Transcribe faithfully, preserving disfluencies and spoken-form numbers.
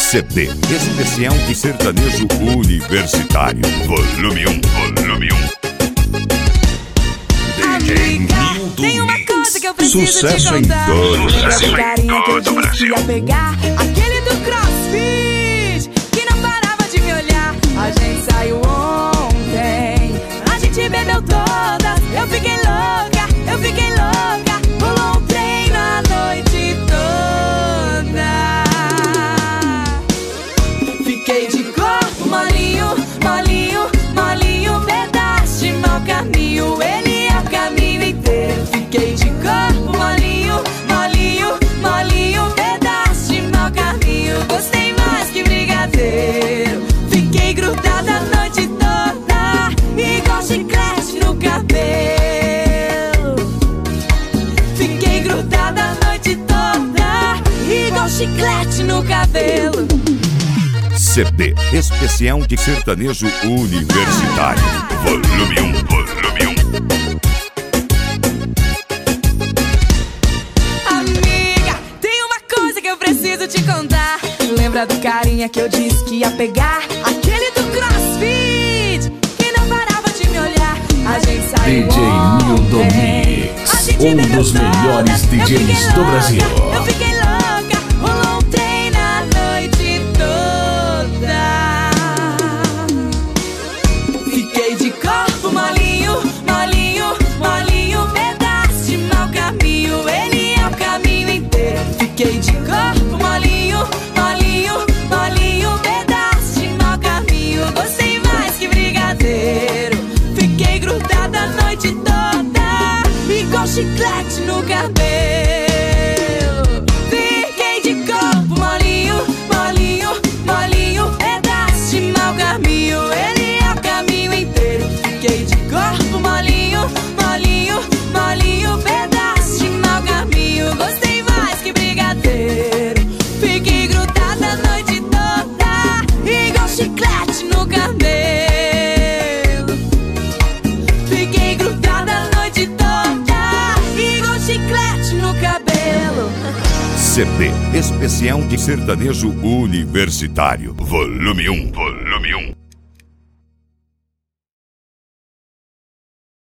C D especial de sertanejo universitário, volume um, volume um. D J Nildo Tem uma coisa que eu preciso Sucesso te contar. em todo o Brasil. Brasil. Que eu disse que ia pegar aquele do CrossFit que não parava de me olhar. A gente saiu ontem, a gente bebeu todas. Eu fiquei louca, eu fiquei louca. Rolou um treino a noite toda. Fiquei de corpo molinho, molinho, molinho. Pedaço de mau caminho, ele é o caminho inteiro. Fiquei de corpo molinho, molinho, molinho. Pedaço de mau caminho, gostei mais que brigadeiro. Fiquei grudada a noite toda, igual chiclete no cabelo. Fiquei grudada a noite toda, igual chiclete no cabelo. C D especial de sertanejo universitário, volume um, volume um. Amiga, tem uma coisa que eu preciso te contar. Lembra do carinha que eu disse que ia pegar? Aquele do CrossFit que não parava de me olhar. A gente saiu D J Nildo ontem, Mix, a gente um bebeu dos todas. melhores Eu D Js fiquei do louca, Brasil. Eu fiquei louca, rolou um treino a noite toda. Fiquei de corpo molinho, molinho, molinho. Pedaço de mau caminho, ele é o caminho inteiro. Fiquei de corpo molinho, molinho, molinho. Pedaço de mau caminho, gostei mais que brigadeiro. Fiquei grudada a noite toda, igual chiclete no cabelo. Fiquei de corpo molinho, molinho, molinho. Pedaço de mau caminho, ele é o caminho inteiro. Fiquei de corpo molinho, molinho, molinho. Pedaço de mau caminho, gostei mais que brigadeiro. Fiquei grudada a noite toda, igual chiclete no cabelo. Fiquei grudada a noite toda, igual chiclete no cabelo. C D especial de sertanejo universitário, volume um, volume um.